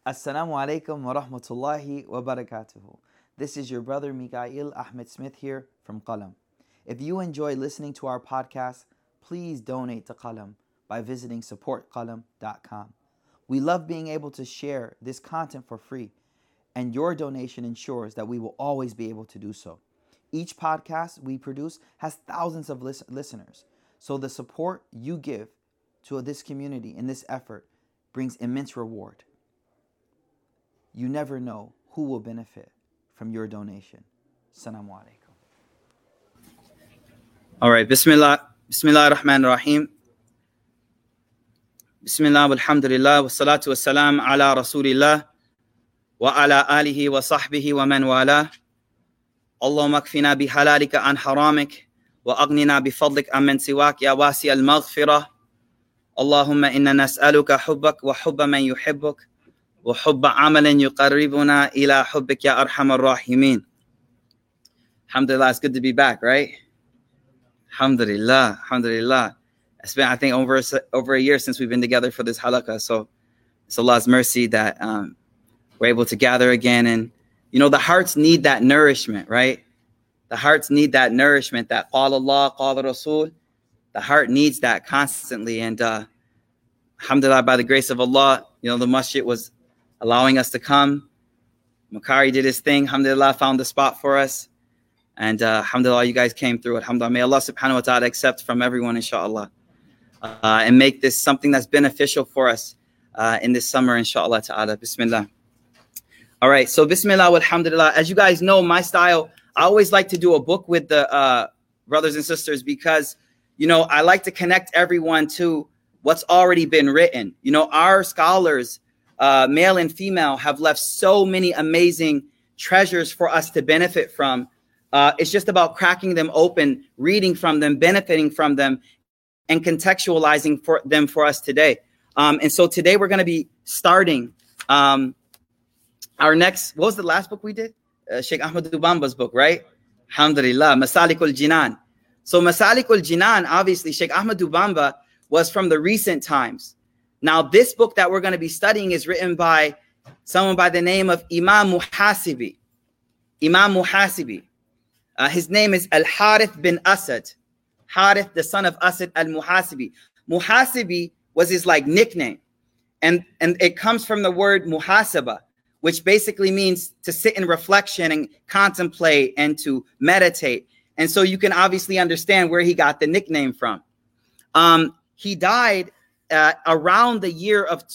Assalamu alaikum wa rahmatullahi wa barakatuhu. This is your brother Mikael Ahmed Smith here from Qalam. If you enjoy listening to our podcast, please donate to Qalam by visiting supportqalam.com. We love being able to share this content for free, and your donation ensures that we will always be able to do so. Each podcast we produce has thousands of listeners, so the support you give to this community in this effort brings immense reward. You never know who will benefit from your donation. Assalamu alaikum. All right, Bismillah ar-Rahman ar-Rahim. Bismillah walhamdulillah wa salatu wa salam ala rasulillah wa ala alihi wa sahbihi wa man wala. Allahumma kfina bi halalika an haramik wa aghnina bi fadlik amman siwak ya wasi al-maghfirah. Allahumma inna nas'aluka hubbak wa hubba man yuhibbuk wa hubba amalan yuqarribuna ila hubbik ya arhamar rahimin. Alhamdulillah, it's good to be back, right? Alhamdulillah. It's been, I think, over a year since we've been together for this halaqah. So it's Allah's mercy that we're able to gather again. And, you know, the hearts need that nourishment, right? The hearts need that nourishment, that qala Allah, qala Rasul. The heart needs that constantly. And alhamdulillah, by the grace of Allah, you know, the masjid was allowing us to come. Makari did his thing. Alhamdulillah, found the spot for us. And alhamdulillah, you guys came through. Alhamdulillah, may Allah subhanahu wa ta'ala accept from everyone, inshallah. And make this something that's beneficial for us in this summer, inshallah ta'ala. Bismillah. All right, so bismillah, alhamdulillah. As you guys know, my style, I always like to do a book with the brothers and sisters because, you know, I like to connect everyone to what's already been written. You know, our scholars, male and female, have left so many amazing treasures for us to benefit from. It's just about cracking them open, reading from them, benefiting from them, and contextualizing them for us today. And so today we're going to be starting our next, what was the last book we did? Sheikh Ahmad Bamba's book, right? Alhamdulillah, Masalikul Jinan. So Masalikul Jinan, obviously, Sheikh Ahmad Bamba was from the recent times. Now, this book that we're going to be studying is written by someone by the name of Imam Muhasibi. Imam Muhasibi. His name is Al-Harith bin Asad. Harith, the son of Asad al-Muhasibi. Muhasibi was his like nickname. And it comes from the word muhasaba, which basically means to sit in reflection and contemplate and to meditate. And so you can obviously understand where he got the nickname from. He died around the year of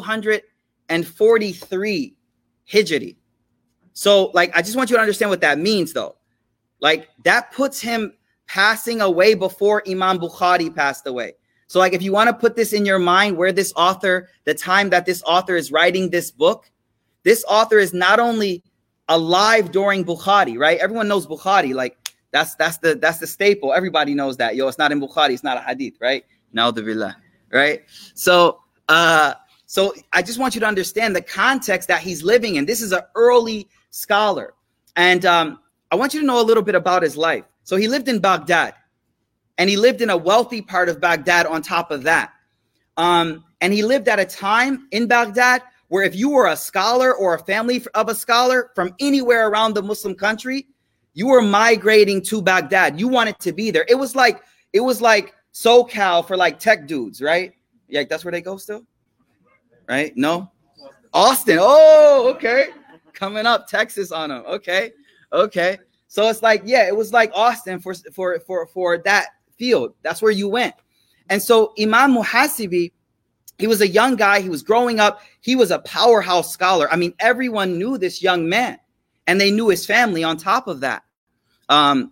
243 Hijri. So like, I just want you to understand what that means though. Like that puts him passing away before Imam Bukhari passed away. So like, if you want to put this in your mind where this author, the time that this author is writing this book, this author is not only alive during Bukhari, right? Everyone knows Bukhari. Like that's the staple. Everybody knows that. Yo, it's not in Bukhari. It's not a hadith, right? Na'udhu, right? So I just want you to understand the context that he's living in. This is an early scholar. And I want you to know a little bit about his life. So he lived in Baghdad, and he lived in a wealthy part of Baghdad on top of that. And he lived at a time in Baghdad where if you were a scholar or a family of a scholar from anywhere around the Muslim country, you were migrating to Baghdad. You wanted to be there. It was like SoCal for like tech dudes, right? Yeah, that's where they go still, right? No? Austin. Oh, okay. Coming up, Texas on them. Okay. So it's like, yeah, it was like Austin for that field. That's where you went. And so Imam Muhasibi, he was a young guy. He was growing up. He was a powerhouse scholar. I mean, everyone knew this young man, and they knew his family on top of that. They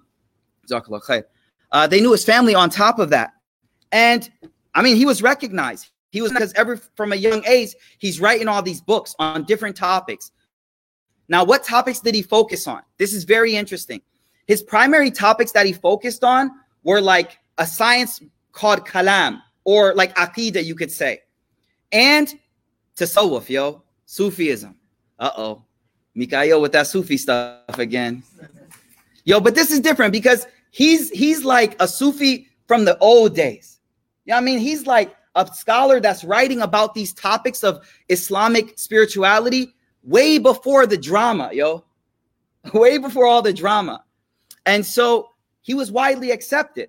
knew his family on top of that. And I mean, he was recognized. He was, because from a young age, he's writing all these books on different topics. Now, what topics did he focus on? This is very interesting. His primary topics that he focused on were like a science called kalam, or like aqidah, you could say, and tasawwuf, Sufism. Mikael with that Sufi stuff again. But this is different because he's like a Sufi from the old days. You know what I mean? He's like a scholar that's writing about these topics of Islamic spirituality way before the drama, yo. Way before all the drama. And so he was widely accepted.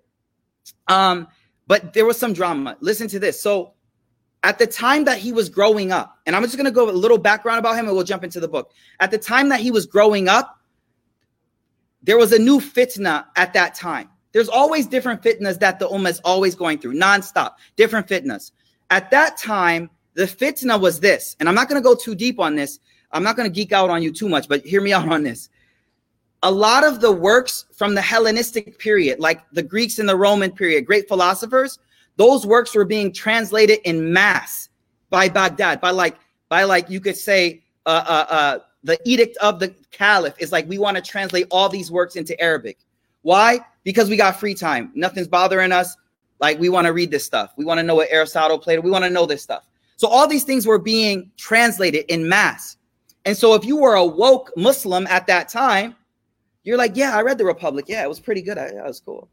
But there was some drama. Listen to this. So at the time that he was growing up, and I'm just going to go a little background about him and we'll jump into the book. At the time that he was growing up, there was a new fitna at that time. There's always different fitnas that the ummah is always going through, nonstop, different fitnas. At that time, the fitna was this, and I'm not going to go too deep on this. I'm not going to geek out on you too much, but hear me out on this. A lot of the works from the Hellenistic period, like the Greeks and the Roman period, great philosophers, those works were being translated in mass by Baghdad, by like you could say the edict of the caliph is like, we want to translate all these works into Arabic. Why? Because we got free time. Nothing's bothering us. Like, we want to read this stuff. We want to know what Aristotle played. We want to know this stuff. So all these things were being translated in mass. And so if you were a woke Muslim at that time, you're like, yeah, I read the Republic. Yeah, it was pretty good. It was cool.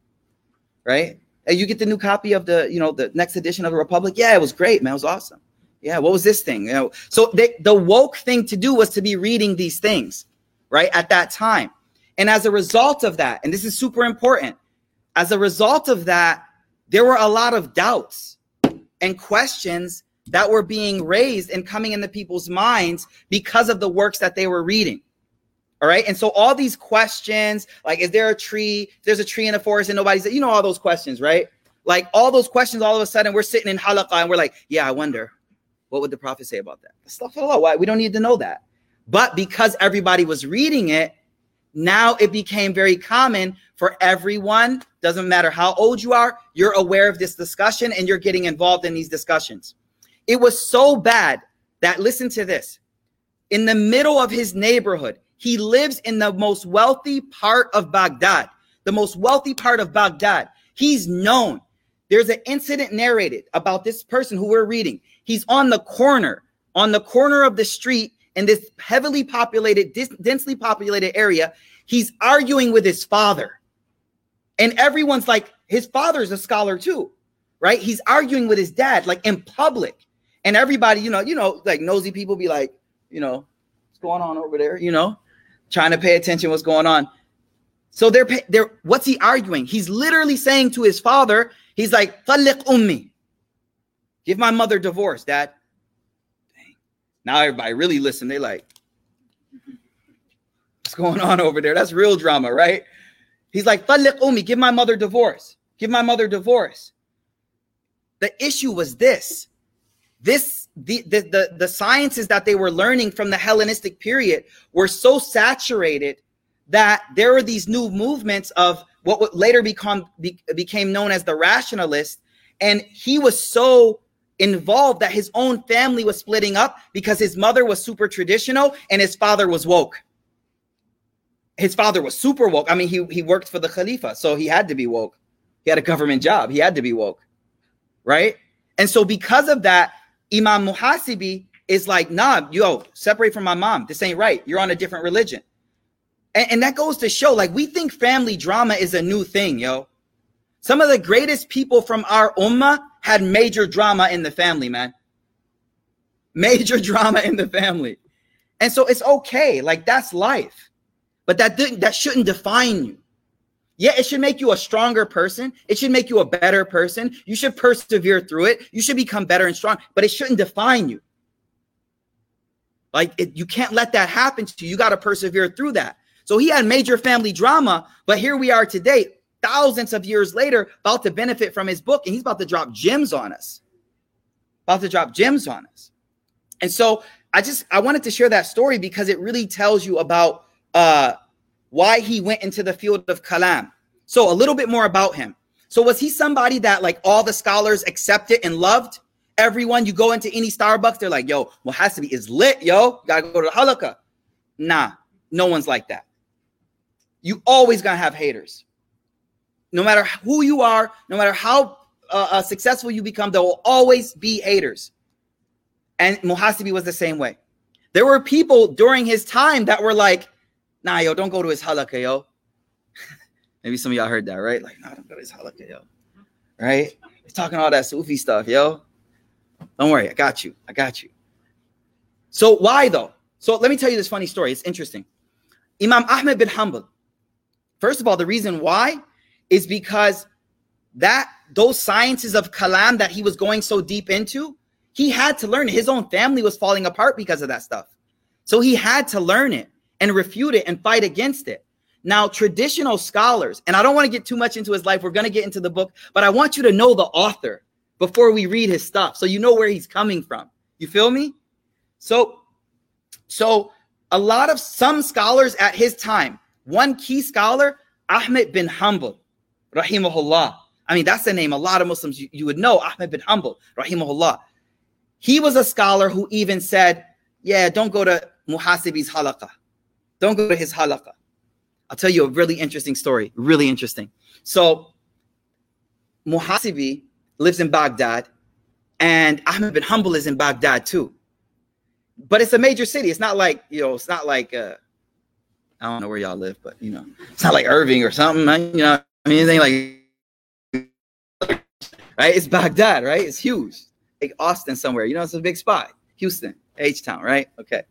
Right? And you get the new copy of the next edition of the Republic. Yeah, it was great, man. It was awesome. Yeah, what was this thing? So the woke thing to do was to be reading these things, right, at that time. And as a result of that, and this is super important, as a result of that, there were a lot of doubts and questions that were being raised and coming into people's minds because of the works that they were reading. All right. And so all these questions, like, is there a tree? If there's a tree in the forest and nobody's, all those questions, right? Like all those questions, all of a sudden we're sitting in halaqah and we're like, yeah, I wonder, what would the prophet say about that? Astaghfirullah. Why? We don't need to know that. But because everybody was reading it, now it became very common for everyone, doesn't matter how old you are, you're aware of this discussion and you're getting involved in these discussions. It was so bad that, listen to this, in the middle of his neighborhood, he lives in the most wealthy part of Baghdad, the most wealthy part of Baghdad. He's known. There's an incident narrated about this person who we're reading. He's on the corner of the street in this heavily populated, densely populated area. He's arguing with his father. And everyone's like, his father's a scholar too, right? He's arguing with his dad, like in public. And everybody, like nosy people be like, what's going on over there? Trying to pay attention what's going on. So they're what's he arguing? He's literally saying to his father, he's like, "Talliq ummi." Give my mother divorce, Dad. Dang. Now everybody really listen. They like, what's going on over there? That's real drama, right? He's like, "Talliq ummi." Give my mother divorce. Give my mother divorce. The issue was this. The sciences that they were learning from the Hellenistic period were so saturated that there were these new movements of what would later became known as the rationalists. And he was so involved that his own family was splitting up because his mother was super traditional and his father was woke. His father was super woke. I mean, he worked for the Khalifa, so he had to be woke. He had a government job. He had to be woke, right? And so because of that, Imam Muhasibi is like, nah, separate from my mom. This ain't right. You're on a different religion. And that goes to show, like, we think family drama is a new thing, yo. Some of the greatest people from our ummah had major drama in the family, man. Major drama in the family. And so it's okay. Like, that's life. But that shouldn't define you. Yeah, it should make you a stronger person. It should make you a better person. You should persevere through it. You should become better and strong, but it shouldn't define you. Like, you can't let that happen to you. You got to persevere through that. So he had major family drama, but here we are today, thousands of years later, about to benefit from his book, and he's about to drop gems on us. And so I wanted to share that story because it really tells you about why he went into the field of kalam. So a little bit more about him. So was he somebody that, like, all the scholars accepted and loved? Everyone, you go into any Starbucks, they're like, yo, Muhasibi is lit, yo. Gotta go to the halaqah. Nah, no one's like that. You always gonna have haters. No matter who you are, no matter how successful you become, there will always be haters. And Muhasibi was the same way. There were people during his time that were like, nah, yo, don't go to his halaqah, yo. Maybe some of y'all heard that, right? Like, nah, don't go to his halaqah, yo. Right? He's talking all that Sufi stuff, yo. Don't worry, I got you. So why though? So let me tell you this funny story. It's interesting. Imam Ahmed bin Hanbal, first of all, the reason why is because those sciences of kalam that he was going so deep into, he had to learn it. His own family was falling apart because of that stuff. So he had to learn it and refute it and fight against it. Now, traditional scholars, and I don't want to get too much into his life. We're going to get into the book, but I want you to know the author before we read his stuff, so you know where he's coming from. You feel me? So a lot of some scholars at his time, one key scholar, Ahmed bin Hanbal, rahimahullah. I mean, that's the name a lot of Muslims you would know, Ahmed bin Hanbal, rahimahullah. He was a scholar who even said, yeah, don't go to Muhasibi's halaqah. Don't go to his halaqah. I'll tell you a really interesting story, really interesting. So Muhasibi lives in Baghdad, and Ahmed bin Hanbal is in Baghdad too. But it's a major city. It's not like, it's not like, I don't know where y'all live, but, it's not like Irving or something. I mean, anything like, right? It's Baghdad, right? It's huge. Like Austin somewhere, it's a big spot. Houston, H-Town, right? Okay.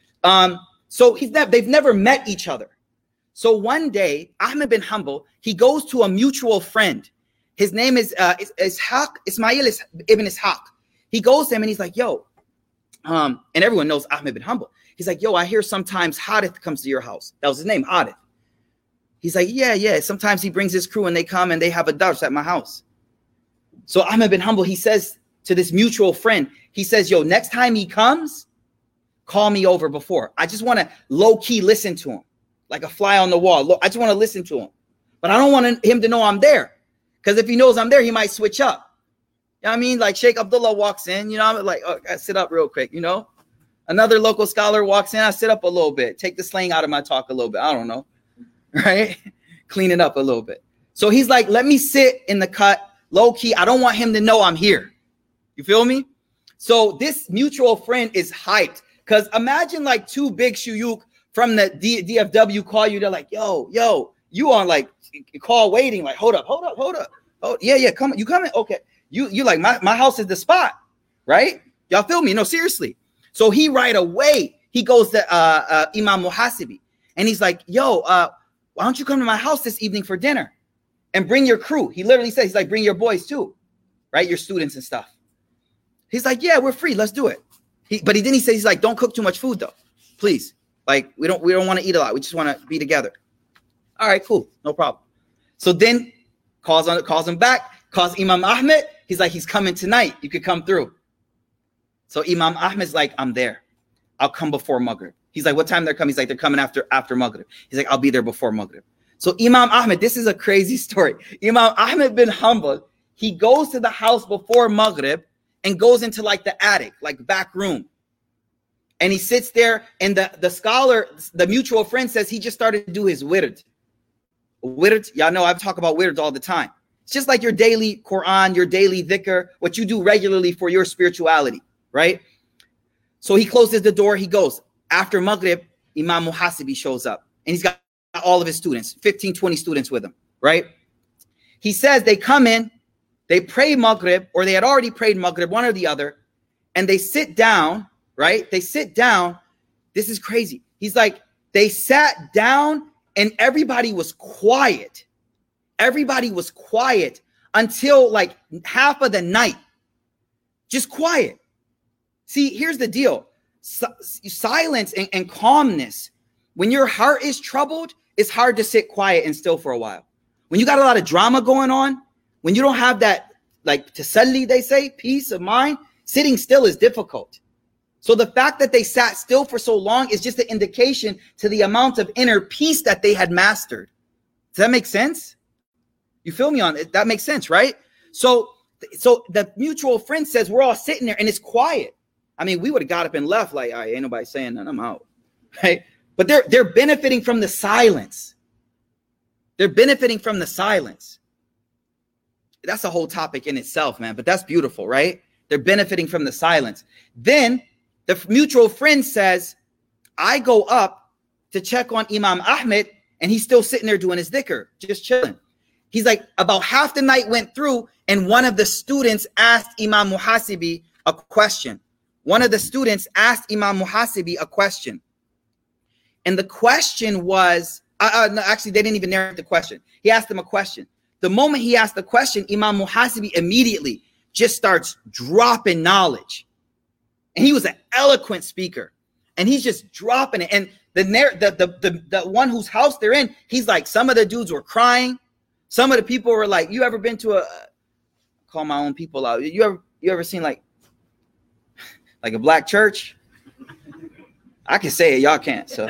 So they've never met each other. So one day, Ahmed bin Hanbal, he goes to a mutual friend. His name is Ishaq, Ismail ibn Ishaq. He goes to him and he's like, yo, and everyone knows Ahmed bin Hanbal. He's like, yo, I hear sometimes Hadith comes to your house. That was his name, Hadith. He's like, yeah. Sometimes he brings his crew and they come and they have a dars at my house. So Ahmed bin Hanbal, he says to this mutual friend, he says, yo, next time he comes, call me over before. I just want to low-key listen to him, like a fly on the wall. I just want to listen to him. But I don't want him to know I'm there. Because if he knows I'm there, he might switch up. You know what I mean? Like Sheikh Abdullah walks in, I'm like, oh, I sit up real quick, Another local scholar walks in, I sit up a little bit, take the slang out of my talk a little bit. I don't know, right? Clean it up a little bit. So he's like, let me sit in the cut, low key. I don't want him to know I'm here. You feel me? So this mutual friend is hyped. Because imagine like two big shuyukh from the DFW call you. They're like, yo, you on like call waiting. Like, hold up. Oh, yeah, come on. You coming? Okay. You like, my house is the spot, right? Y'all feel me? No, seriously. So he right away, he goes to Imam Muhasibi. And he's like, yo, why don't you come to my house this evening for dinner? And bring your crew. He literally says, he's like, bring your boys too, right? Your students and stuff. He's like, yeah, we're free. Let's do it. But he says, he's like, don't cook too much food though. Please. Like, we don't want to eat a lot. We just want to be together. All right, cool. No problem. So then calls him back, calls Imam Ahmed. He's like, he's coming tonight. You could come through. So Imam Ahmed's like, I'm there. I'll come before Maghrib. He's like, what time they're coming? He's like, they're coming after Maghrib. He's like, I'll be there before Maghrib. So Imam Ahmed, this is a crazy story. Imam Ahmed bin Hanbal, he goes to the house before Maghrib and goes into like the attic, like back room. And he sits there, and the scholar, the mutual friend says he just started to do his wird. Wird, y'all know I talk about wird all the time. It's just like your daily Quran, your daily dhikr, what you do regularly for your spirituality, right? So he closes the door, he goes. After Maghrib, Imam Muhasibi shows up, and he's got all of his students, 15, 20 students with him, right? He says they come in, they pray Maghrib, or they had already prayed Maghrib, one or the other, and they sit down, right? They sit down. This is crazy. He's like, they sat down and everybody was quiet. Everybody was quiet until like half of the night. Just quiet. See, here's the deal. Silence and calmness. When your heart is troubled, it's hard to sit quiet and still for a while. When you got a lot of drama going on, when you don't have that, like tasalli, they say, peace of mind, sitting still is difficult. So the fact that they sat still for so long is just an indication to the amount of inner peace that they had mastered. Does that make sense? You feel me on it? That makes sense, right? So the mutual friend says we're all sitting there and it's quiet. I mean, we would have got up and left like, all right, ain't nobody saying nothing, I'm out, right? But they're benefiting from the silence. They're benefiting from the silence. That's a whole topic in itself, man, but that's beautiful, right? They're benefiting from the silence. Then the mutual friend says, I go up to check on Imam Ahmed, and he's still sitting there doing his dhikr, just chilling. He's like, about half the night went through, and one of the students asked Imam Muhasibi, a question. One of the students asked Imam Muhasibi a question. And the question was, no, actually, they didn't even narrate the question. He asked him a question. The moment he asked the question, Imam Muhasibi immediately just starts dropping knowledge. And he was an eloquent speaker. And he's just dropping it. And the one whose house they're in, he's like, some of the dudes were crying. Some of the people were like, you ever been to call my own people out. You ever seen like a black church? I can say it, y'all can't. So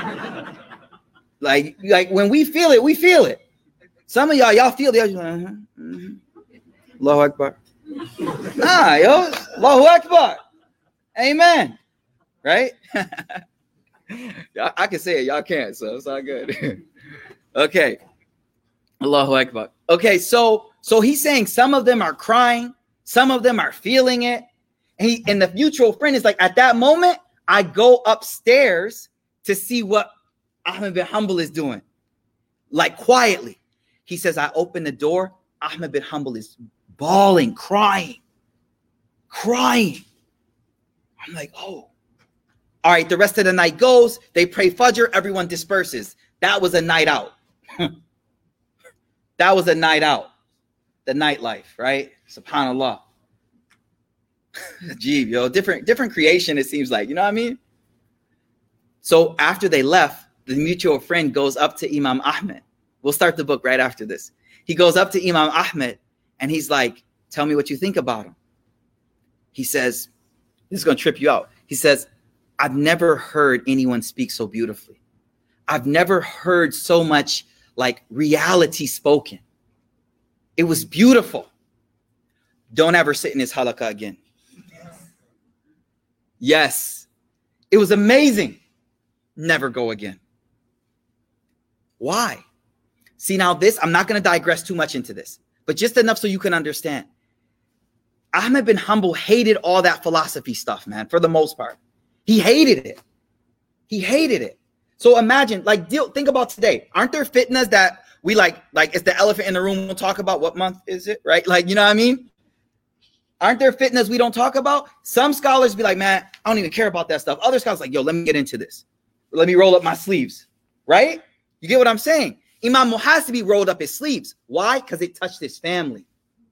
like when we feel it, we feel it. Some of y'all feel the Allahu Akbar. Nah, yo, Allahu Akbar. Amen. Right? I can say it, y'all can't, so it's all good. Okay. Allahu Akbar. Okay, so he's saying some of them are crying, some of them are feeling it. And the mutual friend is like, at that moment, I go upstairs to see what Ahmed bin Hanbal is doing. Like quietly. He says, I open the door. Ahmed bin Hanbal is bawling, crying. I'm like, oh. All right, the rest of the night goes. They pray Fajr. Everyone disperses. That was a night out. That was a night out. The nightlife, right? SubhanAllah. Gee, yo, different creation, it seems like. You know what I mean? So after they left, the mutual friend goes up to Imam Ahmed. We'll start the book right after this. He goes up to Imam Ahmed and he's like, tell me what you think about him. He says, this is going to trip you out. He says, I've never heard anyone speak so beautifully. I've never heard so much like reality spoken. It was beautiful. Don't ever sit in his halaqah again. Yes. It was amazing. Never go again. Why? See, now this, I'm not going to digress too much into this, but just enough so you can understand. Ahmed bin Hanbal hated all that philosophy stuff, man, for the most part. He hated it. He hated it. So imagine, like, think about today. Aren't there fitnas that we like it's the elephant in the room we'll talk about? What month is it, right? Like, you know what I mean? Aren't there fitnas we don't talk about? Some scholars be like, man, I don't even care about that stuff. Other scholars like, yo, let me get into this. Let me roll up my sleeves, right? You get what I'm saying? Imam Muhasibi rolled up his sleeves. Why? Because it touched his family.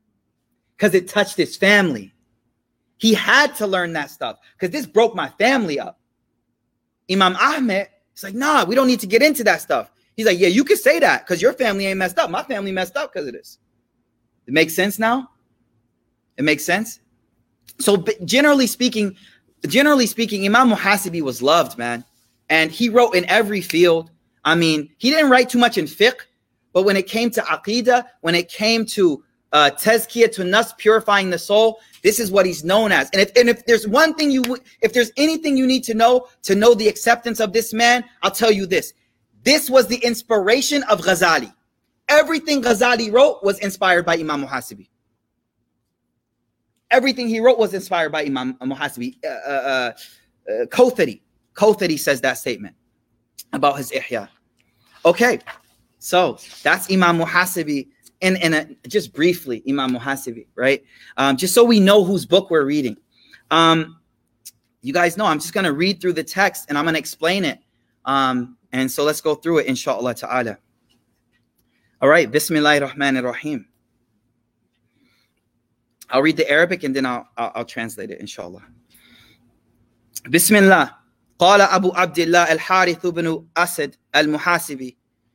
He had to learn that stuff because this broke my family up. Imam Ahmed, he's like, nah, we don't need to get into that stuff. He's like, yeah, you could say that because your family ain't messed up. My family messed up because of this. It makes sense now? It makes sense? So generally speaking, Imam Muhasibi was loved, man. And he wrote in every field. I mean, he didn't write too much in fiqh, but when it came to aqidah, when it came to tazkiyah to nafs, purifying the soul, this is what he's known as. And if there's one thing if there's anything you need to know the acceptance of this man, I'll tell you this. This was the inspiration of Ghazali. Everything Ghazali wrote was inspired by Imam Muhasibi. Everything he wrote was inspired by Imam Muhasibi. Kothari says that statement about his Ihya. Okay, so that's Imam Muhasibi. And just briefly, Imam Muhasibi, right? Just so we know whose book we're reading. You guys know I'm just going to read through the text and I'm going to explain it. And so let's go through it, inshallah ta'ala. All right, Bismillahir Rahmanir Rahim. I'll read the Arabic and then I'll translate it, inshallah. Bismillah. قال أبو عبد الله الحارث بن أسد المحاسبي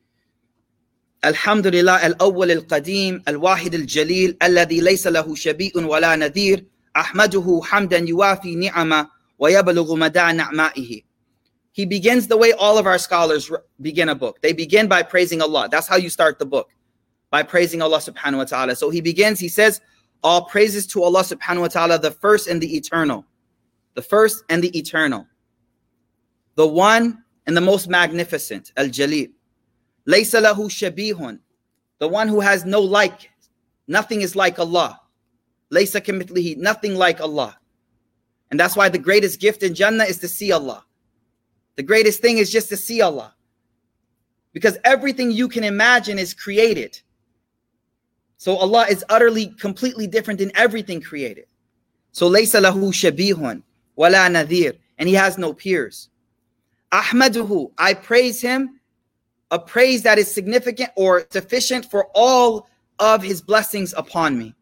الحمد لله الأول القديم الواحد الجليل الذي ليس له شبيء ولا نذير أحمده حمدا يوافي نعمه ويبلغ مدى نعمائه. He begins the way all of our scholars begin a book. They begin by praising Allah. That's how you start the book, by praising Allah subhanahu wa ta'ala. So he says, all praises to Allah subhanahu wa ta'ala, the first and the eternal. The first and the eternal. The one and the most magnificent, Al-Jalil. Laysa lahu shabihun, the one who has no like. Nothing is like Allah. Laysa kamithlihi, nothing like Allah. And that's why the greatest gift in Jannah is to see Allah. The greatest thing is just to see Allah. Because everything you can imagine is created. So Allah is utterly, completely different than everything created. So laysa lahu shabihun wala nadhir, and he has no peers. Ahmaduhu, I praise him, a praise that is significant or sufficient for all of his blessings upon me.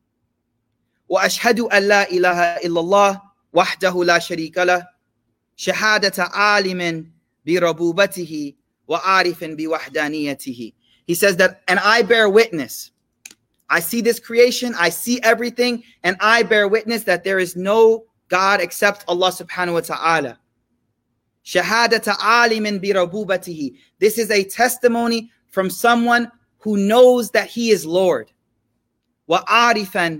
Wa ashhadu an la ilaha illallah wahdahu la sharika lah, shahadata alimin bi rabubatihi wa arifin bi wahdaniyatihi. He says that, and I bear witness. I see this creation, I see everything, and I bear witness that there is no God except Allah subhanahu wa ta'ala. Shahadata alimin bi rabubatihi. This is a testimony from someone who knows that he is Lord. Wa arifan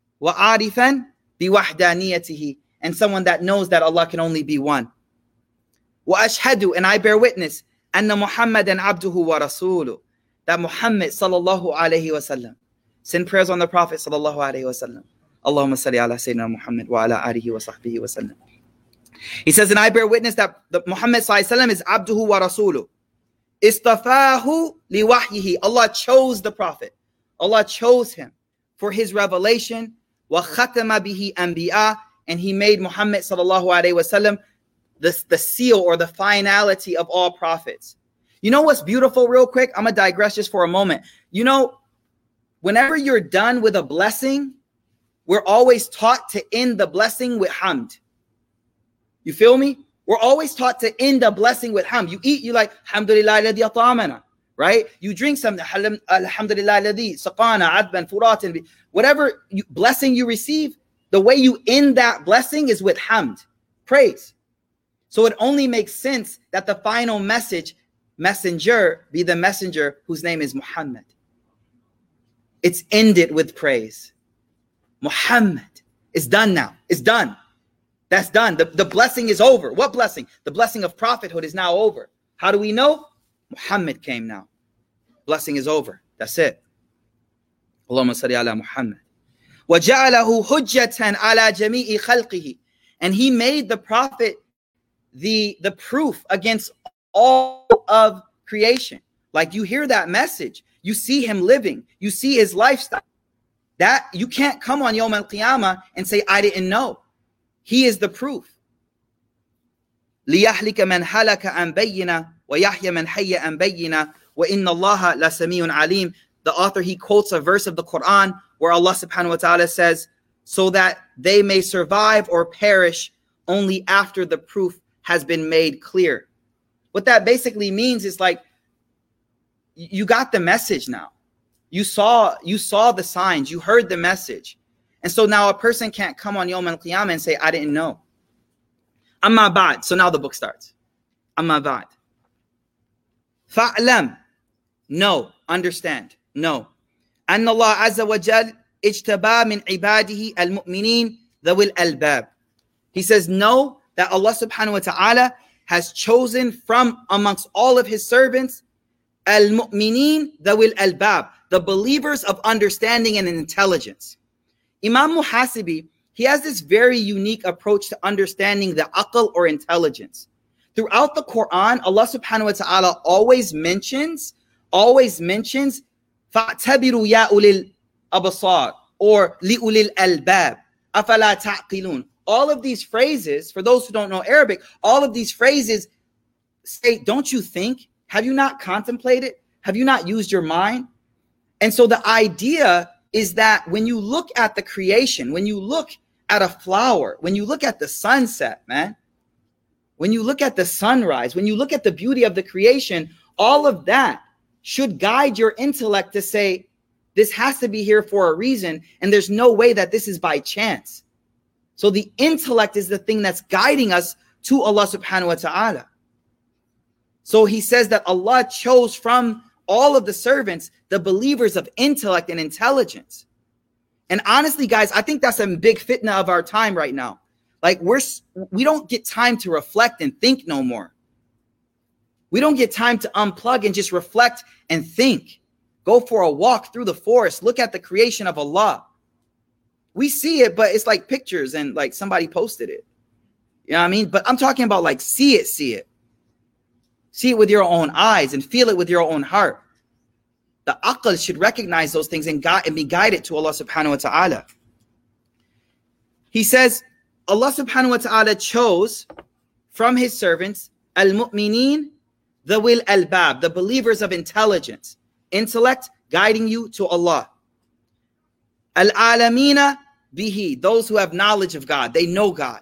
bi wahdaniyatihi. And someone that knows that Allah can only be one. Wa ashhadu, and I bear witness, anna Muhammadan abduhu wa rasuluh. That Muhammad sallallahu alayhi wa sallam. Send prayers on the Prophet sallallahu alayhi wa sallam. Allahumma salli ala Sayyidina Muhammad wa ala alihi wa sahbihi wa sallam. He says, and I bear witness that the Muhammad sallallahu alayhi wa sallam is abduhu wa rasuluh. Istafahu li wahyihi. Allah chose the Prophet. Allah chose him for his revelation. Wa khatama bihi anbiya. And he made Muhammad sallallahu alayhi wa sallam the seal or the finality of all prophets. You know what's beautiful real quick? I'm going to digress just for a moment. You know, whenever you're done with a blessing, we're always taught to end the blessing with hamd. You feel me? We're always taught to end a blessing with hamd. You eat, you like, alhamdulillah alladhi at'amana, right? You drink something, alhamdulillah alladhi saqana adban furatin. Whatever blessing you receive, the way you end that blessing is with hamd, praise. So it only makes sense that the final messenger be the messenger whose name is Muhammad. It's ended with praise. Muhammad is done now. It's done. That's done. The blessing is over. What blessing? The blessing of prophethood is now over. How do we know? Muhammad came now. Blessing is over. That's it. Allahumma salli ala Muhammad. وَجَعَلَهُ حُجَّةً عَلَى جَمِيعِ خَلْقِهِ. And he made the prophet the proof against all of creation. Like you hear that message. You see him living. You see his lifestyle. That you can't come on Yawm al-Qiyamah and say, I didn't know. He is the proof. لِيَحْلِكَ مَنْ هَلَكَ عَنْ بَيِّنَةٍ وَيَحْيَ مَنْ حَيَّ عَنْ بَيِّنَةٍ وَإِنَّ اللَّهَ لَسَمِيعٌ عَلِيمٌ. The author, he quotes a verse of the Quran where Allah subhanahu wa ta'ala says, so that they may survive or perish only after the proof has been made clear. What that basically means is like, you got the message now. You saw the signs, you heard the message. And so now a person can't come on Yawm al-Qiyamah and say, I didn't know. Amma ba'd. So now the book starts. Amma ba'd. Fa'lam. No. Understand. No. Anna Allah Azza wa Jal ijtaba min ibadihi al-mu'minin dhawil albab. He says, no, that Allah subhanahu wa ta'ala has chosen from amongst all of his servants al-mu'minin dhawil albab, the believers of understanding and intelligence. Imam Muhasibi, he has this very unique approach to understanding the aql or intelligence. Throughout the Quran, Allah subhanahu wa ta'ala always mentions فَاعْتَبِرُوا يَا أُولِي الْأَبْصَارِ or لِأُولِي الْأَلْبَابِ أَفَلَا تَعْقِلُونَ. All of these phrases, for those who don't know Arabic, all of these phrases say, don't you think? Have you not contemplated? Have you not used your mind? And so the idea is that when you look at the creation, when you look at a flower, when you look at the sunset, man, when you look at the sunrise, when you look at the beauty of the creation, all of that should guide your intellect to say, this has to be here for a reason, and there's no way that this is by chance. So the intellect is the thing that's guiding us to Allah subhanahu wa ta'ala. So he says that Allah chose from all of the servants, the believers of intellect and intelligence. And honestly, guys, I think that's a big fitna of our time right now. Like we don't get time to reflect and think no more. We don't get time to unplug and just reflect and think. Go for a walk through the forest. Look at the creation of Allah. We see it, but it's like pictures and like somebody posted it. You know what I mean? But I'm talking about like see it. See it with your own eyes and feel it with your own heart. The aql should recognize those things and be guided to Allah subhanahu wa ta'ala. He says, Allah subhanahu wa ta'ala chose from his servants, al-mu'mineen, the will albab, the believers of intelligence, intellect, guiding you to Allah. Al-alamina bihi, those who have knowledge of God, they know God.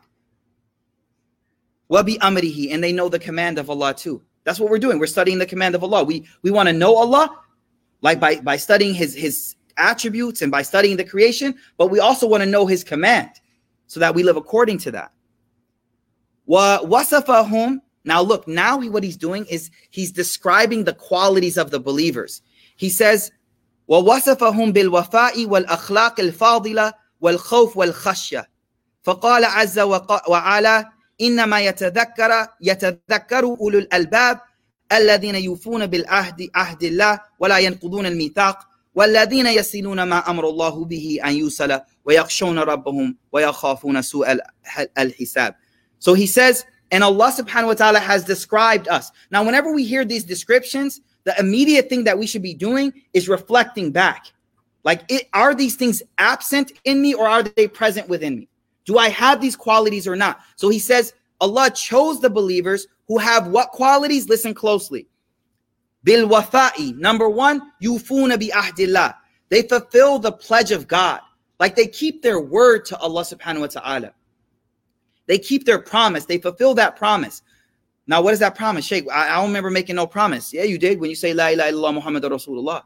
Wa bi amrihi, and they know the command of Allah too. That's what we're doing. We're studying the command of Allah. We want to know Allah, like by studying his attributes and by studying the creation, but we also want to know his command so that we live according to that. Wa wasafahum. Now look, what he's doing is he's describing the qualities of the believers. He says, wa wasafahum bil wafa'i wal akhlaq al fadila wal khawf wal khashya. فقال عز وعلا إنما يتذكر أولو الألباب الذين يوفون بالعهد عهد الله ولا ينقضون الميثاق والذين يصلون ما أمر الله به أن يوصل ويخشون ربهم ويخافون سوء الحساب. So he says, and Allah subhanahu wa ta'ala has described us. Now, whenever we hear these descriptions, the immediate thing that we should be doing is reflecting back. Like, are these things absent in me or are they present within me? Do I have these qualities or not? So he says, Allah chose the believers who have what qualities? Listen closely. Bil wafa'i. Number one, yufuna bi ahdillah. They fulfill the pledge of God. Like they keep their word to Allah subhanahu wa ta'ala. They keep their promise. They fulfill that promise. Now, what is that promise? Sheikh, I don't remember making no promise. Yeah, you did when you say La ilaha illallah Muhammadur Rasulullah.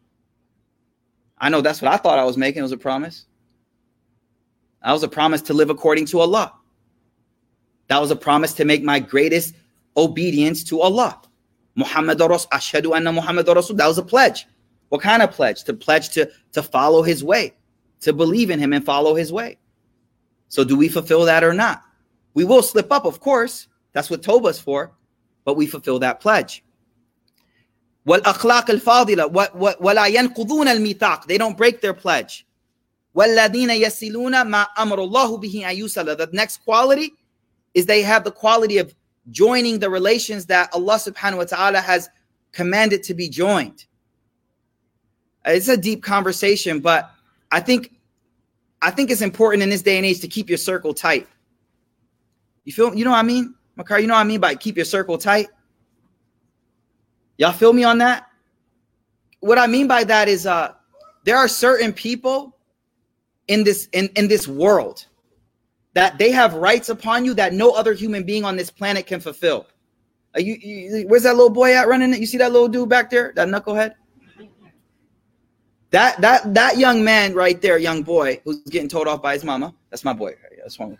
I know that's what I thought I was making. It was a promise. That was a promise to live according to Allah. That was a promise to make my greatest obedience to Allah. Muhammadur Rasul, ashhadu anna Muhammadur Rasul. That was a pledge. What kind of pledge? To pledge to follow his way, to believe in him and follow his way. So do we fulfill that or not? We will slip up, of course. That's what Tawbah is for. But we fulfill that pledge. Wal akhlaq al fadila wa la yanqudun al mithaq. They don't break their pledge. Walladina yasiluna ma amrullahu bihi an yusala. The next quality is they have the quality of joining the relations that Allah subhanahu wa ta'ala has commanded to be joined. It's a deep conversation, but I think it's important in this day and age to keep your circle tight. You know what I mean? Makar, you know what I mean by keep your circle tight? Y'all feel me on that? What I mean by that is there are certain people in this world that they have rights upon you that no other human being on this planet can fulfill. Where's that little boy at running? You see that little dude back there? That knucklehead? That young man right there, young boy who's getting told off by his mama. That's my boy. That's one.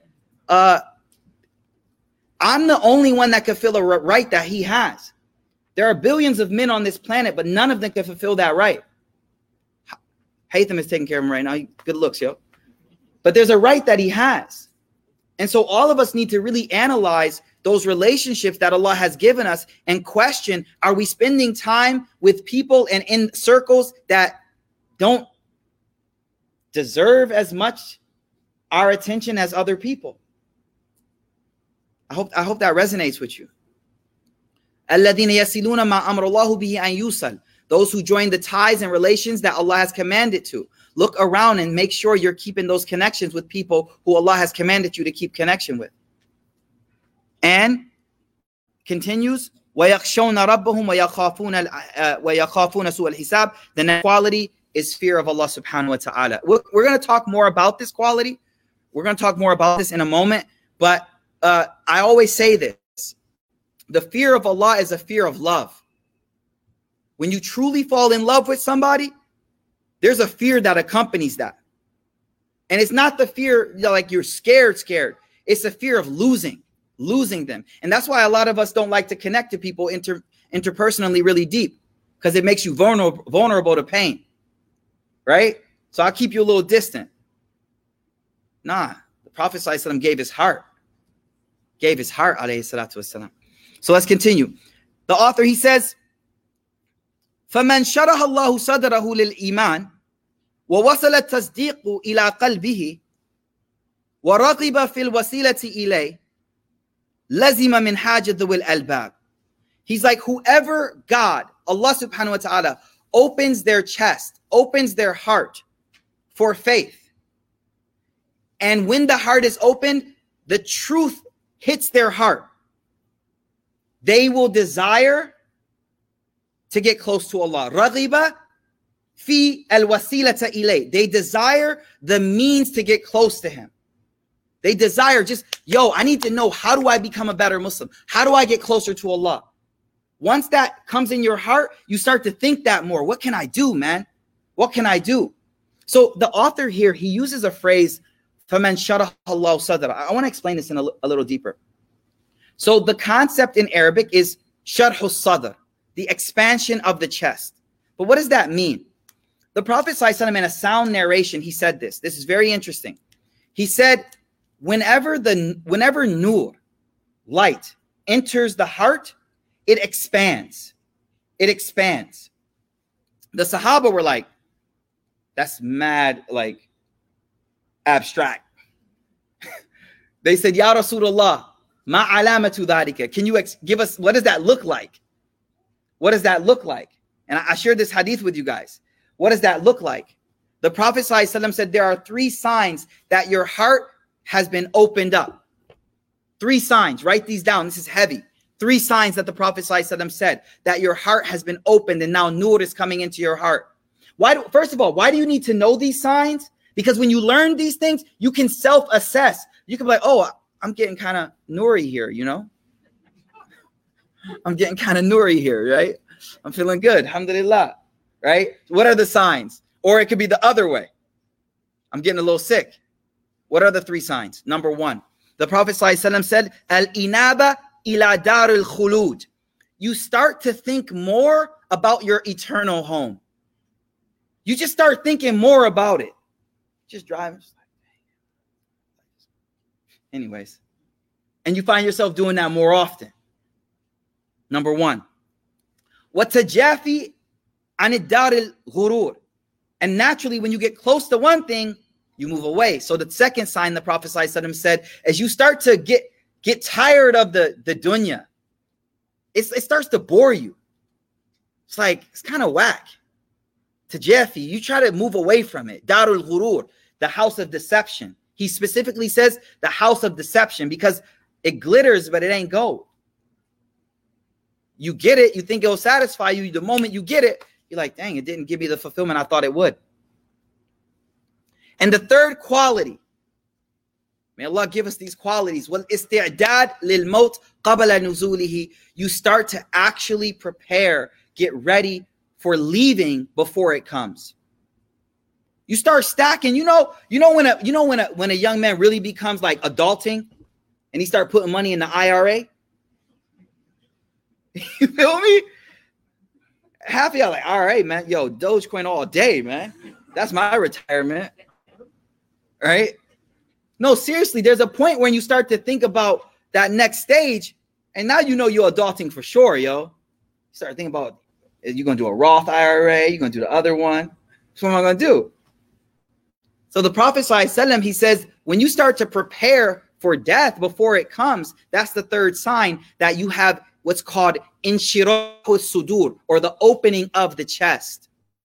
I'm the only one that can fulfill a right that he has. There are billions of men on this planet, but none of them can fulfill that right. Haytham is taking care of him right now. Good looks, yo. But there's a right that he has. And so all of us need to really analyze those relationships that Allah has given us and question, are we spending time with people and in circles that don't deserve as much our attention as other people? I hope that resonates with you. الَّذِينَ يَصِلُونَ مَا أَمْرَ اللَّهُ بِهِ أَن يُوصَلَ. Those who join the ties and relations that Allah has commanded to. Look around and make sure you're keeping those connections with people who Allah has commanded you to keep connection with. And continues, وَيَخْشَوْنَ رَبَّهُمْ وَيَخَافُونَ سُوءَ الْحِسَابِ. The next quality is fear of Allah subhanahu wa ta'ala. We're going to talk more about this quality. We're going to talk more about this in a moment. But I always say this. The fear of Allah is a fear of love. When you truly fall in love with somebody, there's a fear that accompanies that. And it's not the fear like you're scared. It's a fear of losing them. And that's why a lot of us don't like to connect to people interpersonally really deep, because it makes you vulnerable to pain. Right? So I'll keep you a little distant. Nah, the Prophet ﷺ gave his heart. Alayhi salatu wasalam. So let's continue. The author, he says, فَمَنْ شَرَحَ اللَّهُ صَدْرَهُ لِلْإِيمَانِ وَوَصَلَ التَّصْدِيقُ إِلَىٰ قَلْبِهِ وَرَغِبَ فِي الْوَسِيلَةِ إِلَيْهِ لَزِمَ مِنْ حَاجَةِ ذُوِي الْأَلْبَابِ. He's like, whoever God, Allah subhanahu wa ta'ala, opens their chest, opens their heart for faith, And when the heart is opened, the truth hits their heart. They will desire to get close to Allah. رَغِبَ فِي الْوَسِيلَةَ إِلَيْهِ. They desire the means to get close to Him. They desire just, I need to know, how do I become a better Muslim? How do I get closer to Allah? Once that comes in your heart, you start to think that more. What can I do, man? What can I do? So the author here, he uses a phrase, فَمَنْ شَرَحَ اللَّهُ صَدْرَهُ. I want to explain this in a little deeper. So the concept in Arabic is sharh al-sadr, the expansion of the chest. But what does that mean? The Prophet ﷺ, in a sound narration, he said this. This is very interesting. He said, whenever nur, light, enters the heart, it expands. It expands. The Sahaba were like, that's mad, like, abstract. They said, Ya Rasulullah, ma alamatu dhalika. Can you give us, what does that look like? What does that look like? And I shared this hadith with you guys. What does that look like? The Prophet ﷺ said there are 3 signs that your heart has been opened up. 3 signs. Write these down. This is heavy. 3 signs that the Prophet ﷺ said that your heart has been opened and now nur is coming into your heart. First of all, why do you need to know these signs? Because when you learn these things, you can self-assess. You can be like, oh, I'm getting kind of nuri here, I'm getting kind of nuri here, right? I'm feeling good, alhamdulillah, right? What are the signs? Or it could be the other way. I'm getting a little sick. What are the 3 signs? Number 1, the Prophet ﷺ said, Al-inaba ila dar al-khulud. You start to think more about your eternal home. You just start thinking more about it. Just driving. Anyways. And you find yourself doing that more often. Number 1. وَتَجَافِي عَنِ الدَّارِ الْغُرُورِ. And naturally, when you get close to one thing, you move away. So the second sign the Prophet ﷺ said, as you start to get tired of the dunya, it starts to bore you. It's like, it's kind of whack. Tajafi, you try to move away from it. Darul Ghurur, the house of deception. He specifically says the house of deception because it glitters, but it ain't gold. You get it, you think it'll satisfy you. The moment you get it, you're like, dang, it didn't give me the fulfillment I thought it would. And the third quality, may Allah give us these qualities. Well, isti'dad lil maut qabla nuzulihi. You start to actually prepare, get ready for leaving before it comes. You start stacking. When a young man really becomes like adulting, and he start putting money in the IRA. You feel me? Half of y'all like, all right, man. Yo, Dogecoin all day, man. That's my retirement. Right? No, seriously, there's a point when you start to think about that next stage, and now you're adulting for sure, yo. You start thinking about, you're going to do a Roth IRA, you're going to do the other one. So what am I going to do? So the Prophet ﷺ, he says, when you start to prepare for death before it comes, that's the third sign that you have what's called inshirahu sudur, or the opening of the chest.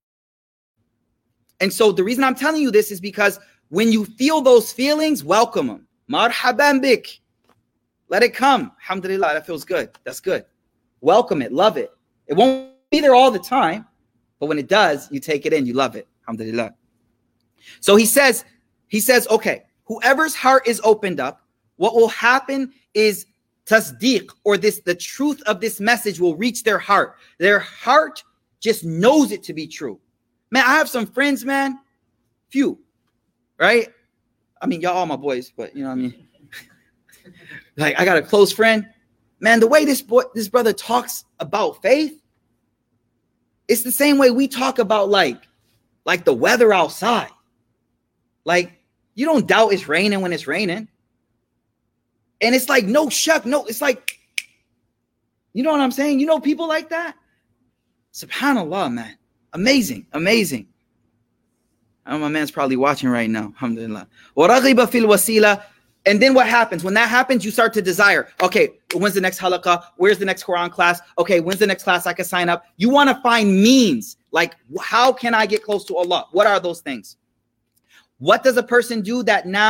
And so the reason I'm telling you this is because when you feel those feelings, welcome them. Marhaban bik. Let it come. Alhamdulillah, that feels good. That's good. Welcome it. Love it. It won't be there all the time, but when it does, you take it in. You love it. Alhamdulillah. So he says, okay, whoever's heart is opened up, what will happen is tasdeeq, or the truth of this message will reach their heart. Their heart just knows it to be true. Man, I have some friends, man, few, right? I mean, y'all all my boys, but you know what I mean? Like, I got a close friend. Man, the way this brother talks about faith, it's the same way we talk about like the weather outside. Like, you don't doubt it's raining when it's raining. And it's like, no, it's like, you know what I'm saying? You know people like that? Subhanallah, man. Amazing, amazing. I know my man's probably watching right now. Alhamdulillah. وَرَغِبَ فِي الْوَسِيلَةِ. And then what happens? When that happens, you start to desire. Okay, when's the next halaqah? Where's the next Quran class? Okay, when's the next class I can sign up? You want to find means. Like, how can I get close to Allah? What are those things? What does a person do that now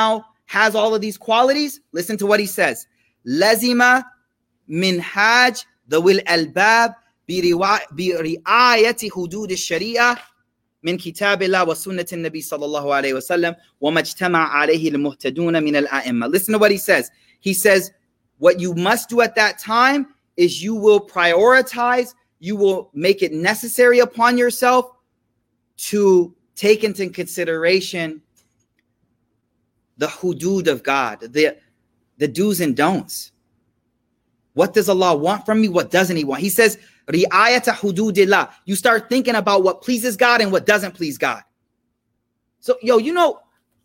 has all of these qualities, listen to what he says. Lazima minhaj dhawil albab برعاية حدود الشريعة من كتاب الله وسنة النبي صلى الله عليه وسلم وما اجتمع عليه المهتدون من الأئمة. Listen to what he says. He says, what you must do at that time is you will prioritize, you will make it necessary upon yourself to take into consideration the hudud of God, the do's and don'ts. What does Allah want from me? What doesn't he want? He says, ri'ayata hududillah. You start thinking about what pleases God and what doesn't please God. So, you know,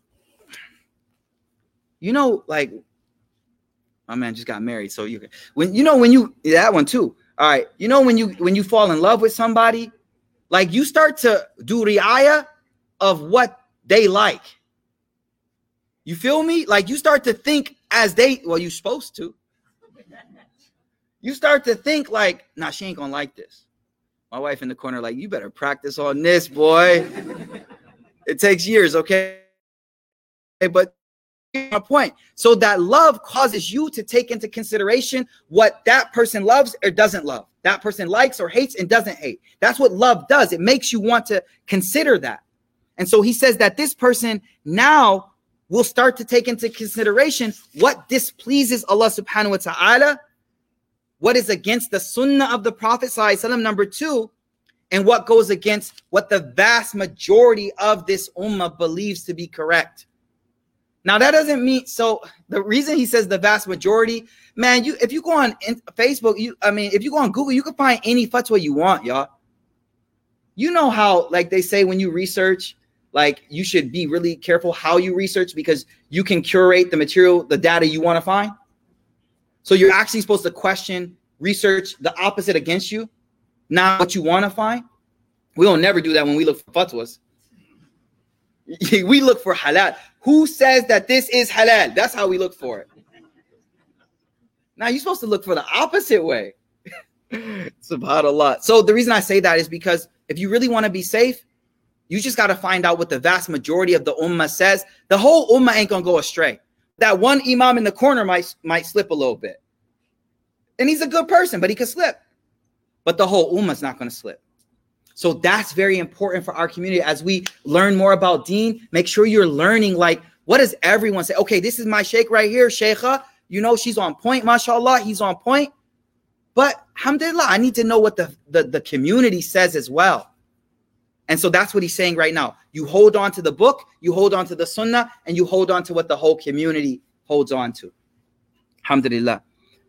like, my man just got married. So that one too. All right. You know, when you fall in love with somebody, like you start to do ri'ayah of what they like. You feel me? Like you start to think as you're supposed to. You start to think like, nah, she ain't gonna like this. My wife in the corner like, you better practice on this, boy. It takes years, okay? But my point. So that love causes you to take into consideration what that person loves or doesn't love. That person likes or hates and doesn't hate. That's what love does. It makes you want to consider that. And so he says that this person now will start to take into consideration what displeases Allah subhanahu wa ta'ala, what is against the sunnah of the Prophet sallallahu alaihi wasallam, number two, and what goes against what the vast majority of this ummah believes to be correct. Now that doesn't mean, so the reason he says the vast majority, man, if you go on Facebook, if you go on Google, you can find any fatwa you want, y'all. You know how, like they say when you research, like you should be really careful how you research because you can curate the material, the data you want to find. So you're actually supposed to research the opposite against you, not what you want to find. We don't never do that when we look for fatwas. We look for halal. Who says that this is halal? That's how we look for it. Now you're supposed to look for the opposite way. Subhanallah. So the reason I say that is because if you really want to be safe, you just got to find out what the vast majority of the ummah says. The whole ummah ain't going to go astray. That one imam in the corner might slip a little bit. And he's a good person, but he could slip. But the whole ummah's not going to slip. So that's very important for our community. As we learn more about deen, make sure you're learning, like, what does everyone say? Okay, this is my sheikh right here, sheikha. You know, she's on point, mashallah. He's on point. But alhamdulillah, I need to know what the community says as well. And so that's what he's saying right now. You hold on to the book, you hold on to the sunnah, and you hold on to what the whole community holds on to. Alhamdulillah.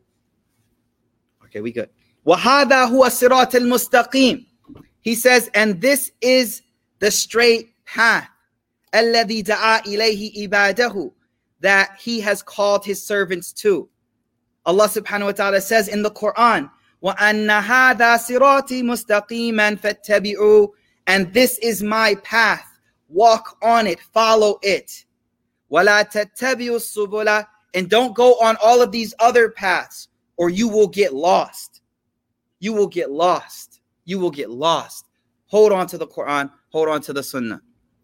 Okay, we good. وَهَذَا هُوَ الصِّرَاطِ الْمُسْتَقِيمِ. He says, and this is the straight path. الَّذِي دَعَا إِلَيْهِ إِبَادَهُ. That he has called his servants to. Allah subhanahu wa ta'ala says in the Quran, وَأَنَّ هَذَا صِرَاطِي مُسْتَقِيمًا فَاتَّبِعُوا. And this is my path. Walk on it. Follow it. وَلَا تَتَّبِعُوا السُّبُلَ. And don't go on all of these other paths, or you will get lost. You will get lost. You will get lost. Hold on to the Quran. Hold on to the Sunnah.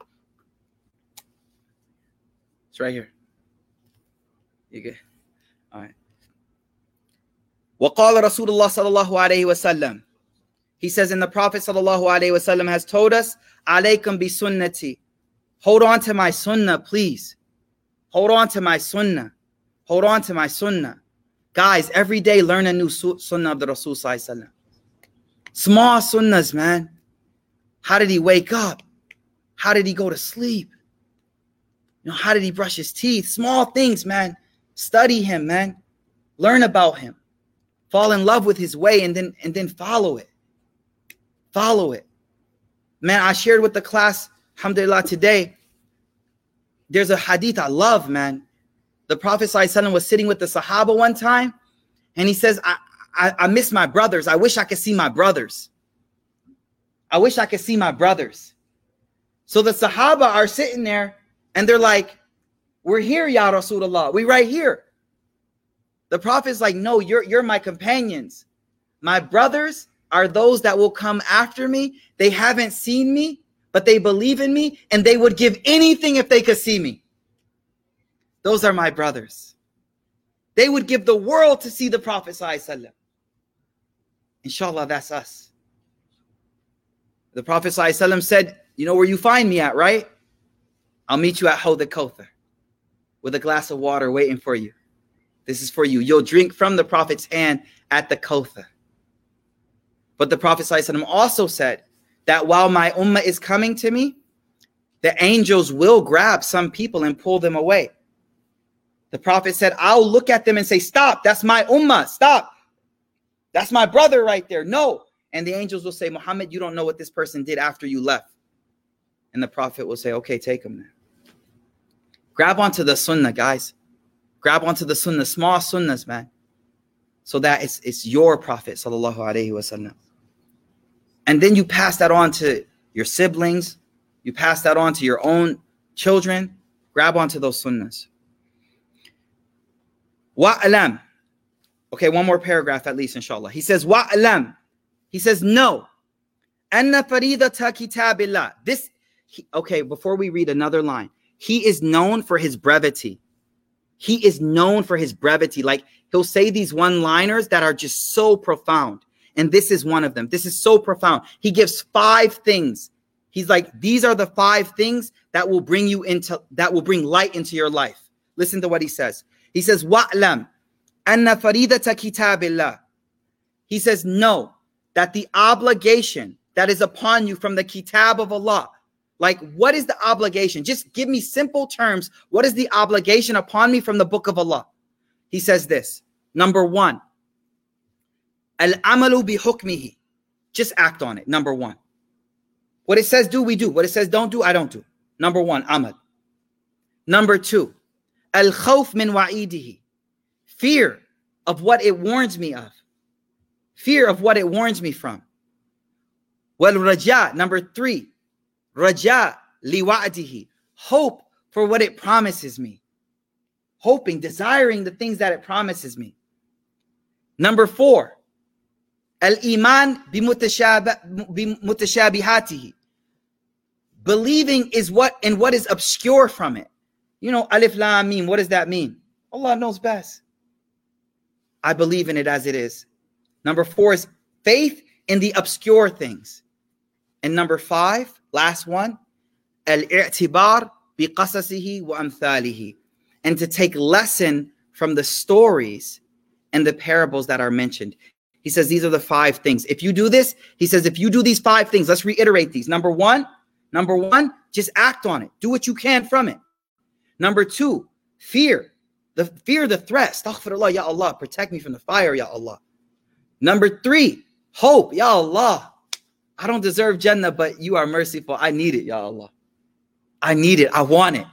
It's right here. You good? All right. وَقَالَ رَسُولُ اللَّهِ صَلَّى اللَّهُ عَلَيْهِ وَسَلَّمَ. He says, and the Prophet sallallahu alaihi wasallam has told us, alaykum bi sunnati. Hold on to my sunnah, please. Hold on to my sunnah. Hold on to my sunnah. Guys, every day learn a new sunnah of the Rasul sallallahu alaihi wasallam. Small sunnahs, man. How did he wake up? How did he go to sleep? You know, how did he brush his teeth? Small things, man. Study him, man. Learn about him. Fall in love with his way and then follow it. Follow it. Man, I shared with the class, alhamdulillah, today. There's a hadith I love, man. The Prophet ﷺ was sitting with the Sahaba one time, and he says, I miss my brothers. I wish I could see my brothers. I wish I could see my brothers. So the Sahaba are sitting there, and they're like, we're here, Ya Rasulullah. We right here. The Prophet's like, no, you're my companions. My brothers are those that will come after me. They haven't seen me, but they believe in me, and they would give anything if they could see me. Those are my brothers. They would give the world to see the Prophet ﷺ. Inshallah, that's us. The Prophet ﷺ said, you know where you find me at, right? I'll meet you at Hawd al-Kawthar with a glass of water waiting for you. This is for you. You'll drink from the Prophet's hand at the Kawthar. But the Prophet ﷺ also said that while my ummah is coming to me, the angels will grab some people and pull them away. The Prophet said, I'll look at them and say, stop, that's my ummah, stop. That's my brother right there. No. And the angels will say, Muhammad, you don't know what this person did after you left. And the Prophet will say, okay, take him now. Grab onto the sunnah, guys. Grab onto the sunnah, small sunnahs, man. So that it's your Prophet, sallallahu alaihi wasallam. And then you pass that on to your siblings. You pass that on to your own children. Grab onto those sunnahs. Wa'alam. Okay, one more paragraph at least, inshallah. He says, Wa'alam. He says, no. Anna faridata kitabillah. Okay, before we read another line. He is known for his brevity. He is known for his brevity. Like, he'll say these one-liners that are just so profound. And this is one of them. This is so profound. He gives 5 things. He's like, these are the 5 things that will bring light into your life. Listen to what he says. He says, Wa'lam anna faridata kitabillah. He says, know that the obligation that is upon you from the kitab of Allah. Like, what is the obligation? Just give me simple terms. What is the obligation upon me from the book of Allah? He says this. Number 1, al-amalu bi hukmihi. Just act on it. Number 1. What it says do, we do. What it says don't do, I don't do. Number 1, amal. Number 2, al-khawf min wa'idihi. Fear of what it warns me of. Fear of what it warns me from. Wal raja. Number 3, raja li wa'dihi. Hope for what it promises me. Hoping, desiring the things that it promises me. Number 4, al-iman bi mutashabihatihi. Believing is what is obscure from it. You know, alif lam mim, what does that mean? Allah knows best. I believe in it as it is. Number 4 is faith in the obscure things. And number 5, last one, al-i'tibar bi qasasihi wa amthalihi. And to take lesson from the stories and the parables that are mentioned. He says these are the 5 things. If you do this, he says if you do these 5 things, let's reiterate these. Number one, just act on it. Do what you can from it. Number 2, fear the threat. Astaghfirullah, ya Allah, protect me from the fire, ya Allah. Number 3, hope, ya Allah. I don't deserve Jannah, but you are merciful. I need it, ya Allah. I need it. I want it.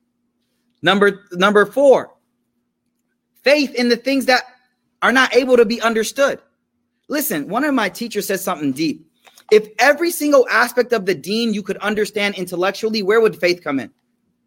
Number 4, faith in the things that are not able to be understood. Listen, one of my teachers said something deep. If every single aspect of the deen you could understand intellectually, where would faith come in?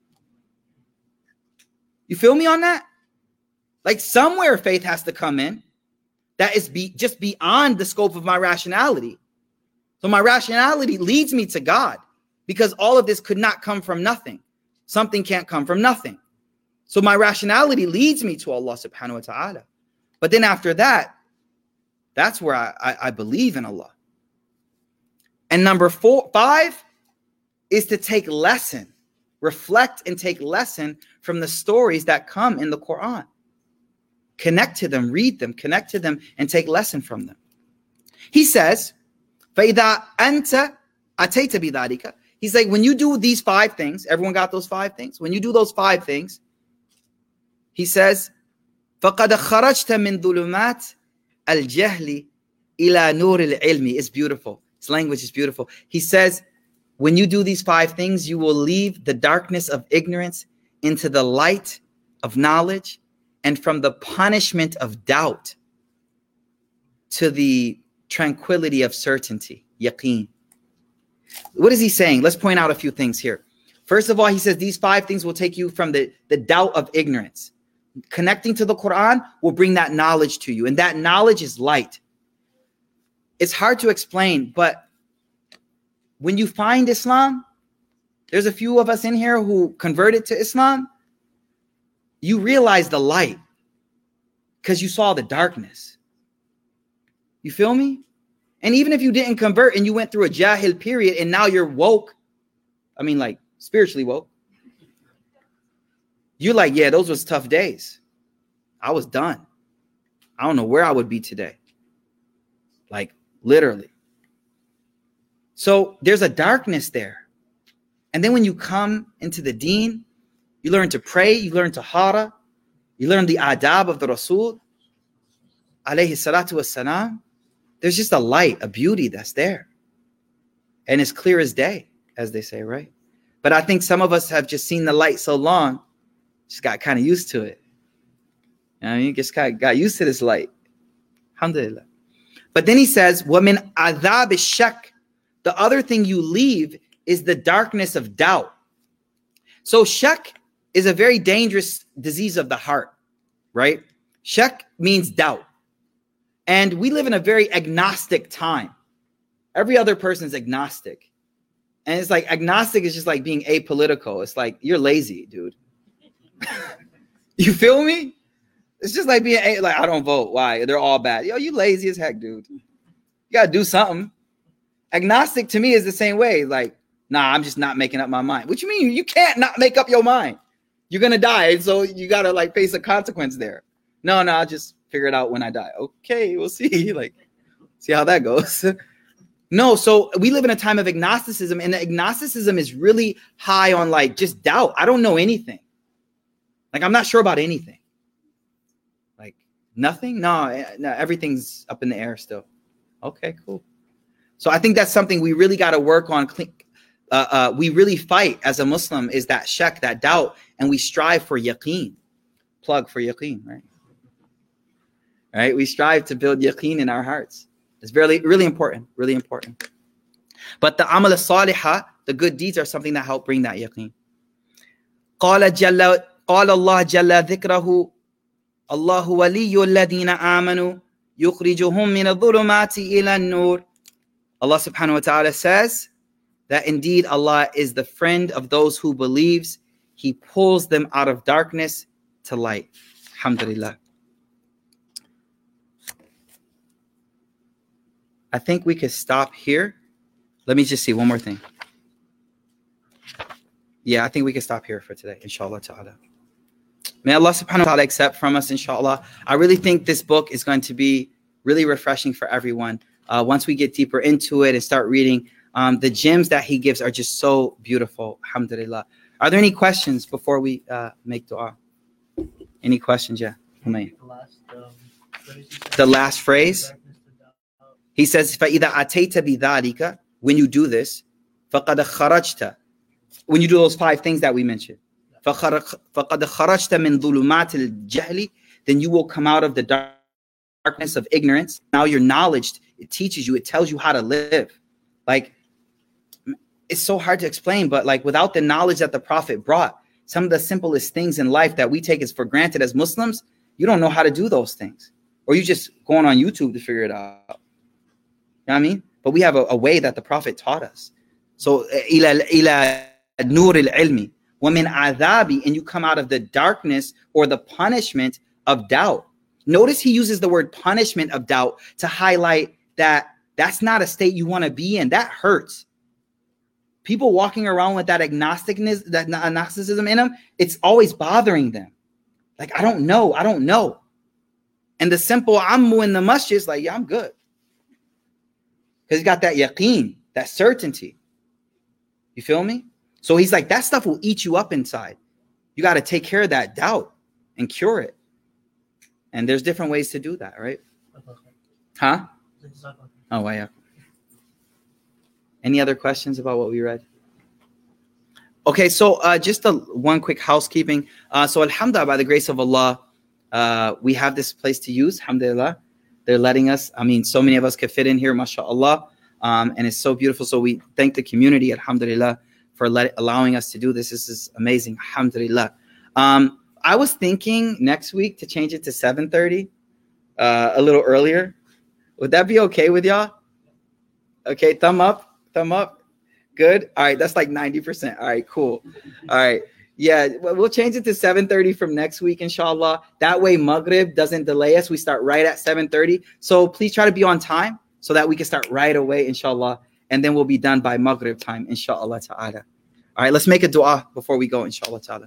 You feel me on that? Like, somewhere faith has to come in that is just beyond the scope of my rationality. So my rationality leads me to God, because all of this could not come from nothing. Something can't come from nothing. So my rationality leads me to Allah subhanahu wa ta'ala. But then after that, that's where I believe in Allah. And number 5 is to take lesson, reflect and take lesson from the stories that come in the Quran. Connect to them, read them, connect to them, and take lesson from them. He says, فَإِذَا أَنْتَ أَتَيْتَ بِذَلِكَ. He's like, when you do these 5 things, everyone got those 5 things? When you do those 5 things, he says, فَقَدْ خَرَجْتَ مِنْ ظُلُمَاتِ الْجَهْلِ إِلَى نُورِ الْعِلْمِ. It's beautiful. His language is beautiful. He says, when you do these 5 things, you will leave the darkness of ignorance into the light of knowledge, and from the punishment of doubt to the tranquility of certainty, yaqeen. What is he saying? Let's point out a few things here. First of all, he says these 5 things will take you from the doubt of ignorance. Connecting to the Quran will bring that knowledge to you, and that knowledge is light. It's hard to explain, but when you find Islam, there's a few of us in here who converted to Islam. you realize the light because you saw the darkness. You feel me? And even if you didn't convert and you went through a jahil period and now you're woke, I mean, like spiritually woke, you're like, yeah, those was tough days. I was done. I don't know where I would be today. Like literally. So there's a darkness there. And then when you come into the deen, you learn to pray, you learn tahara, you learn the adab of the Rasul, alayhi salatu wassalam. There's just a light, a beauty that's there. And it's clear as day, as they say, right? But I think some of us have just seen the light so long, just got kind of used to it. You know what I mean? Just got used to this light. Alhamdulillah. But then he says, وَمِنْ عَذَابِ الشَّكِّ. The other thing you leave is the darkness of doubt. So shak is a very dangerous disease of the heart, right? Shak means doubt. And we live in a very agnostic time. Every other person is agnostic. And it's like agnostic is just like being apolitical. It's like you're lazy, dude. You feel me? It's just like being like, I don't vote. Why? They're all bad. Yo, you lazy as heck, dude. You got to do something. Agnostic to me is the same way. Like, nah, I'm just not making up my mind. What you mean? You can't not make up your mind. You're going to die. So you got to like face a consequence there. No, I'll just figure it out when I die. Okay, we'll see. Like, see how that goes. No, so we live in a time of agnosticism, and the agnosticism is really high on like just doubt. I don't know anything. Like, I'm not sure about anything. Like, nothing? No, everything's up in the air still. Okay, cool. So I think that's something we really got to work on. We really fight as a Muslim is that shak, that doubt, and we strive for yaqeen. Plug for yaqeen, right? Right? We strive to build yaqeen in our hearts. It's really, really important, really important. But the amal salihah, the good deeds are something that help bring that yaqeen. قال الله جل ذكره الله ولي الذين آمنوا يخرجهم من الظلمات إلى النور. Allah subhanahu wa ta'ala says that indeed Allah is the friend of those who believes. He pulls them out of darkness to light. Alhamdulillah. I think we could stop here. Let me just see one more thing. Yeah, I think we can stop here for today, inshallah ta'ala. May Allah subhanahu wa ta'ala accept from us, inshallah. I really think this book is going to be really refreshing for everyone. Once we get deeper into it and start reading, the gems that he gives are just so beautiful. Alhamdulillah. Are there any questions before we make dua? Any questions? Yeah. The last phrase. He says, فَإِذَا أَتَيْتَ بِذَلِكَ. When you do this, فَقَدْ خَرَجْتَ. When you do those 5 things that we mentioned, فَقَدْ خَرَجْتَ مِنْ ظُلُمَاتِ الْجَهْلِ. Then you will come out of the darkness of ignorance. Now you're knowledge. It teaches you. It tells you how to live. Like, it's so hard to explain, but like without the knowledge that the Prophet brought, some of the simplest things in life that we take as for granted as Muslims, you don't know how to do those things. Or you just going on YouTube to figure it out. You know what I mean? But we have a way that the Prophet taught us. So, ila nur al-ilmi, wa min adhabi, and you come out of the darkness or the punishment of doubt. Notice he uses the word punishment of doubt to highlight that that's not a state you want to be in. That hurts. People walking around with that agnosticism in them, it's always bothering them. Like, I don't know. And the simple ammu in the masjid is like, yeah, I'm good. Because he's got that yaqeen, that certainty. You feel me? So he's like, that stuff will eat you up inside. You got to take care of that doubt and cure it. And there's different ways to do that, right? Huh? Oh, wow, yeah. Any other questions about what we read? Okay, so just one quick housekeeping. So alhamdulillah, by the grace of Allah, we have this place to use, alhamdulillah. They're letting us, I mean, so many of us could fit in here, mashallah. And it's so beautiful. So we thank the community, alhamdulillah, for allowing us to do this. This is amazing, alhamdulillah. I was thinking next week to change it to 7:30, a little earlier. Would that be okay with y'all? Okay, thumb up. Good. All right, that's like 90%. All right, cool. All right. Yeah, we'll change it to 7:30 from next week, inshallah. That way Maghrib doesn't delay us. We start right at 7:30. So please try to be on time so that we can start right away, inshallah. And then we'll be done by Maghrib time, inshallah ta'ala. All right, let's make a dua before we go, inshallah ta'ala.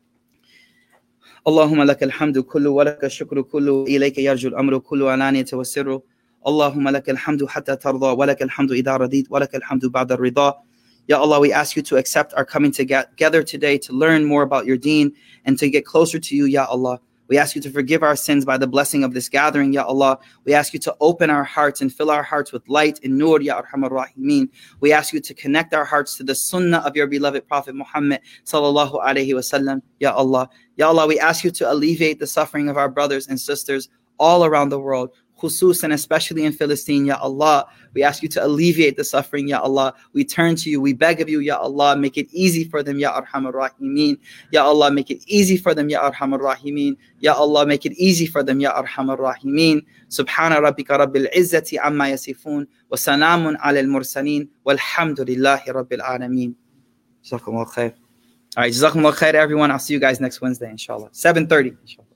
اللهم لك الحمد كله ولك الشكر كله إليك يرجو الأمر كله علانية وسر اللهم لك الحمد حتى ترضى ولك الحمد إذا رضيت ولك الحمد بعد الرضا. Ya Allah, we ask you to accept our coming together today to learn more about your deen and to get closer to you, Ya Allah. We ask you to forgive our sins by the blessing of this gathering, Ya Allah. We ask you to open our hearts and fill our hearts with light and nur, Ya Arhamar Rahimeen. We ask you to connect our hearts to the sunnah of your beloved Prophet Muhammad sallallahu alaihi wasallam, Ya Allah. Ya Allah, we ask you to alleviate the suffering of our brothers and sisters all around the world, khususan, especially in Philistine, Ya Allah. We ask you to alleviate the suffering, Ya Allah. We turn to you. We beg of you, Ya Allah. Make it easy for them, Ya Arhamar Rahimeen. Ya Allah, make it easy for them, Ya Arhamar Rahimeen. Ya Allah, make it easy for them, Ya Arhamar Rahimeen. Subhana rabbika rabbil izzati amma yasifun. Wa salamun ala al-mursaleen. Walhamdulillahi rabbil alameen. Jazakumullah khair. All right, Jazakumullah khair, everyone. I'll see you guys next Wednesday, inshallah. 7:30, inshallah.